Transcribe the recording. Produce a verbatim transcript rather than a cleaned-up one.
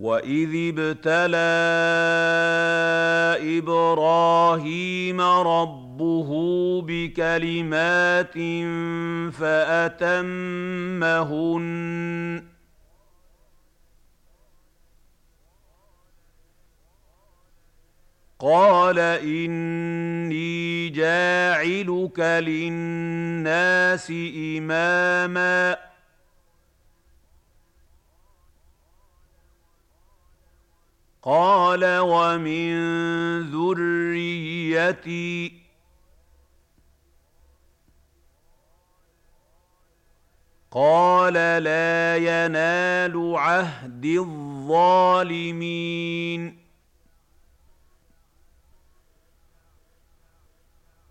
وَإِذِ ابْتَلَىٰ إِبْرَاهِيمَ رَبُّهُ بِكَلِمَاتٍ فَأَتَمَّهُنَّ ۖ قَالَ إِنِّي جَاعِلُكَ لِلنَّاسِ إِمَامًا ۖ قَالَ وَمِن ذُرِّيَّتِي ۖ قَالَ لَا يَنَالُ عَهْدِي الظَّالِمِينَ